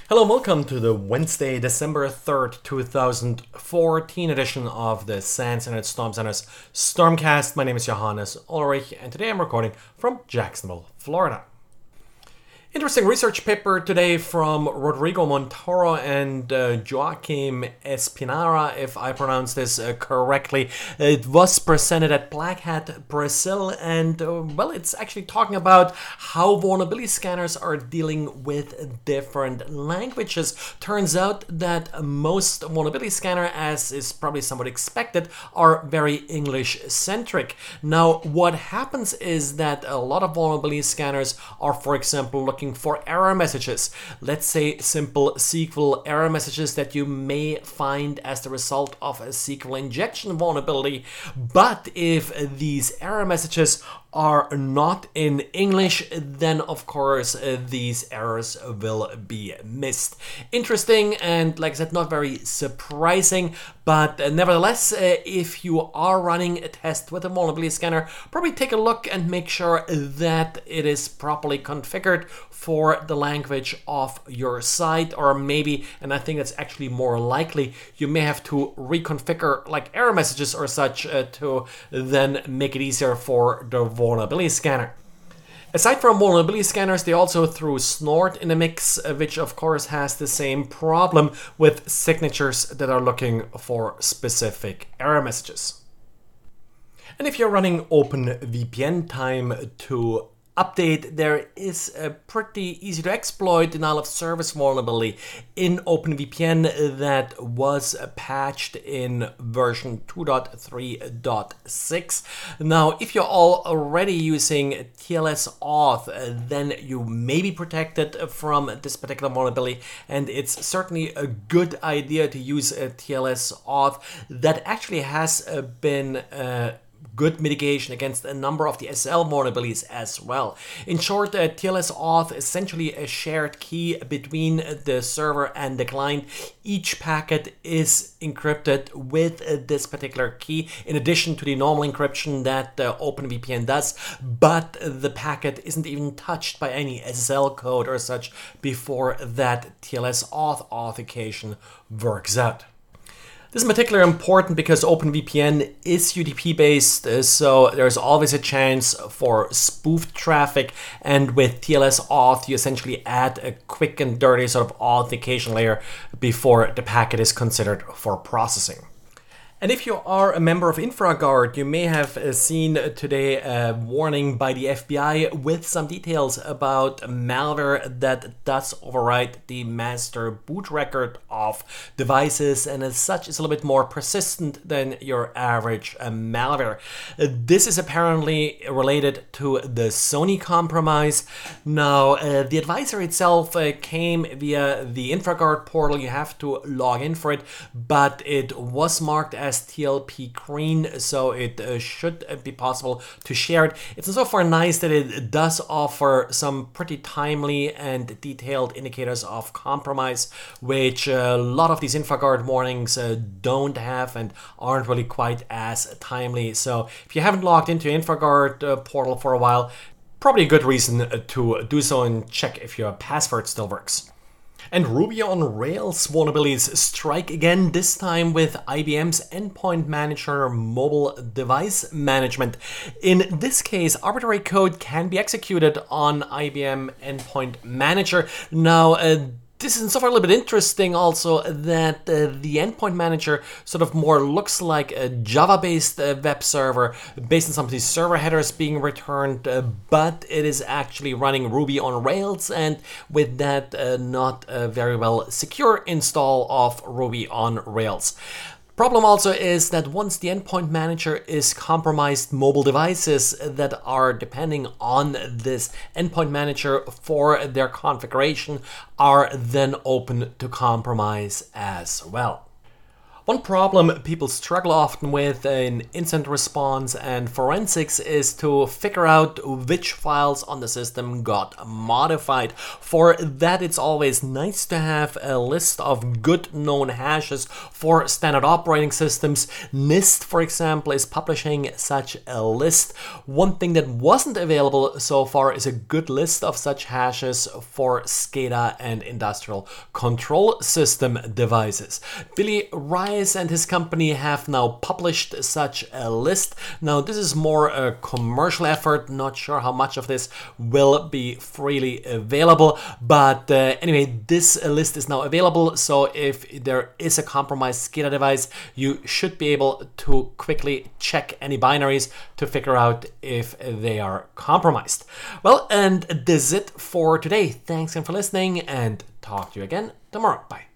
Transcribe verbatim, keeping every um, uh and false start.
Hello and welcome to the Wednesday, December third, two thousand fourteen edition of the SANS Internet Storm Center's Stormcast. My name is Johannes Ulrich and today I'm recording from Jacksonville, Florida. Interesting research paper today from Rodrigo Montoro and uh, Joaquim Espinara, if I pronounce this uh, correctly. It was presented at Black Hat Brazil, and uh, well, it's actually talking about how vulnerability scanners are dealing with different languages. Turns out that most vulnerability scanner, as is probably somewhat expected, are very English-centric. Now, what happens is that a lot of vulnerability scanners are, for example, looking for error messages. Let's say simple S Q L error messages that you may find as the result of a S Q L injection vulnerability. But if these error messages are not in English, then of course uh, these errors will be missed. Interesting and, like I said, not very surprising, but uh, nevertheless, uh, if you are running a test with a vulnerability scanner, probably take a look and make sure that it is properly configured for the language of your site, or maybe, and I think that's actually more likely, you may have to reconfigure like error messages or such uh, to then make it easier for the vulnerability scanner. Aside from vulnerability scanners, they also threw Snort in the mix, which of course has the same problem with signatures that are looking for specific error messages. And if you're running OpenVPN, time to update. There is a pretty easy to exploit denial of service vulnerability in OpenVPN that was patched in version two point three point six. Now, if you're already using T L S auth, then you may be protected from this particular vulnerability, and it's certainly a good idea to use a T L S auth that actually has been uh, good mitigation against a number of the S S L vulnerabilities as well. In short, uh, T L S auth is essentially a shared key between the server and the client. Each packet is encrypted with uh, this particular key, in addition to the normal encryption that uh, OpenVPN does, but the packet isn't even touched by any S S L code or such before that T L S auth authentication works out. This is particularly important because OpenVPN is U D P based, so there's always a chance for spoofed traffic, and with T L S auth you essentially add a quick and dirty sort of authentication layer before the packet is considered for processing. And if you are a member of InfraGard, you may have seen today a warning by the F B I with some details about malware that does overwrite the master boot record of devices, and as such is a little bit more persistent than your average uh, malware. This is apparently related to the Sony compromise. Now, uh, the advisor itself uh, came via the InfraGard portal. You have to log in for it, but it was marked as T L P green, so it uh, should be possible to share it. It's so far nice that it does offer some pretty timely and detailed indicators of compromise, which a lot of these InfraGard warnings uh, don't have and aren't really quite as timely. So if you haven't logged into InfraGard uh, portal for a while, probably a good reason to do so and check if your password still works. And Ruby on Rails vulnerabilities strike again, this time with I B M's Endpoint Manager mobile device management. In this case, arbitrary code can be executed on I B M Endpoint Manager. Now, uh, this is so far a little bit interesting also that uh, the Endpoint Manager sort of more looks like a Java-based uh, web server based on some of these server headers being returned, uh, but it is actually running Ruby on Rails, and with that uh, not a very well secure install of Ruby on Rails. Problem also is that once the Endpoint Manager is compromised, mobile devices that are depending on this Endpoint Manager for their configuration are then open to compromise as well. One problem people struggle often with in incident response and forensics is to figure out which files on the system got modified. For that, it's always nice to have a list of good known hashes for standard operating systems. NIST, for example, is publishing such a list. One thing that wasn't available so far is a good list of such hashes for SCADA and industrial control system devices. Billy Rice and his company have now published such a list. Now, this is more a commercial effort. Not sure how much of this will be freely available, but uh, anyway, this list is now available. So if there is a compromised SCADA device, you should be able to quickly check any binaries to figure out if they are compromised. Well, and this is it for today. Thanks again for listening, and talk to you again tomorrow. Bye.